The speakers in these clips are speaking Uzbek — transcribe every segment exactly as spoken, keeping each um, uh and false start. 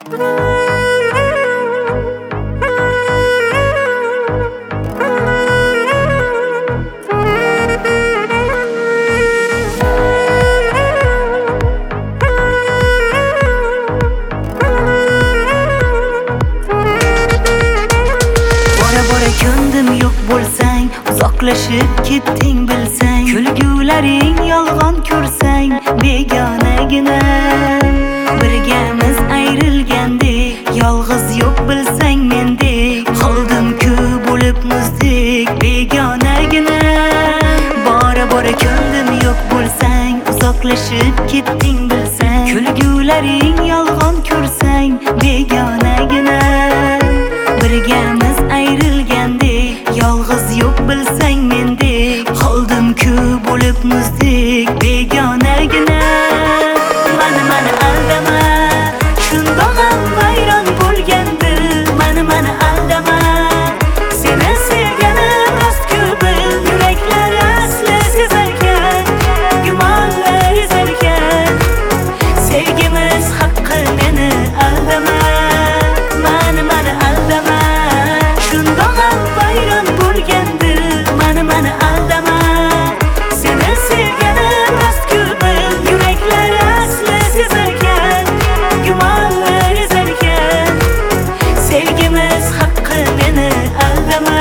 Ko'ndim yo'q bo'lsang, uzoqlashib ketding bilsang, kulgularing yolg'on ko'rsang, begonagina birgamiz ayrilgandek, yolg'iz yo'q bilsang mendek, qoldim-ku bo'lib muzdek, begonagina. Bora bora ko'ndim yo'q bo'lsang, uzoqlashib ketding bilsang, kulgularing yolg'on ko'rsang, begonagina birgamiz ayrilgandek, yolg'iz yo'q bilsang mendek, qoldim-ku bo'lib muzdek, begonagina. Mani mani aldama, shundoq ham vayron bo'lgandi, mani mani aldama. Seni sevganim rost-ku bil, yuraklar asli sezarkan, gumonlar ezarkan, sevgimiz haqqi meni aldama. Mani mani aldama, shundoq ham vayron bo'lgandi, mani mani aldama. Seni sevganim rost-ku bil, yuraklar asli sezarkan, gumonlar ezarkan, sevgimiz haqqi meni aldama.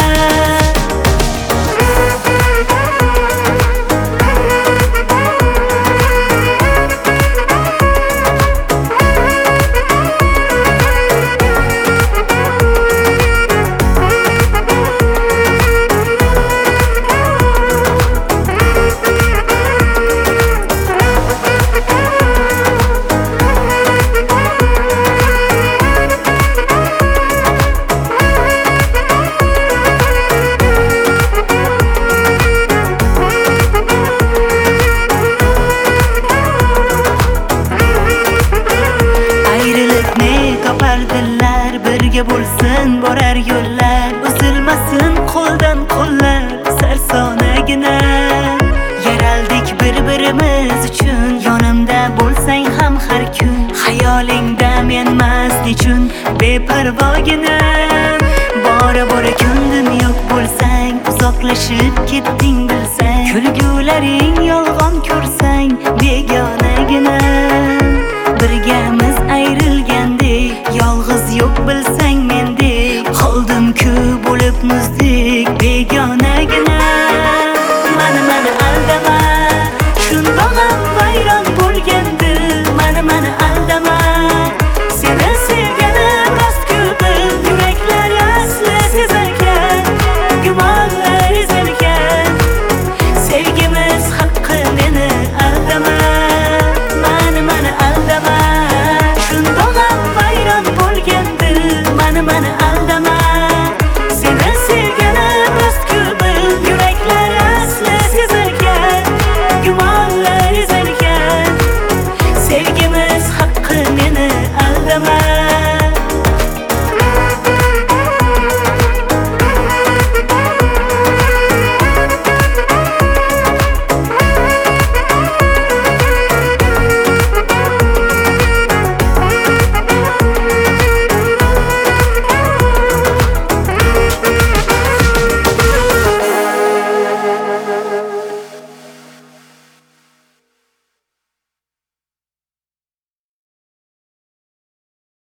Topardilar, birga bo'lsin borar yo'llar, uzilmasin qo'ldan qo'llar, sarsonagina. Yaraldik bir-birimiz uchun, yonimda bo'lsang ham har kun, xayolingda menmas nechun beparvogina. Bora bora ko'ndim yo'q bo'lsang, uzoqlashib ketding bilsang, kulgularing yolg'on ko'rsang, begonagina birgamiz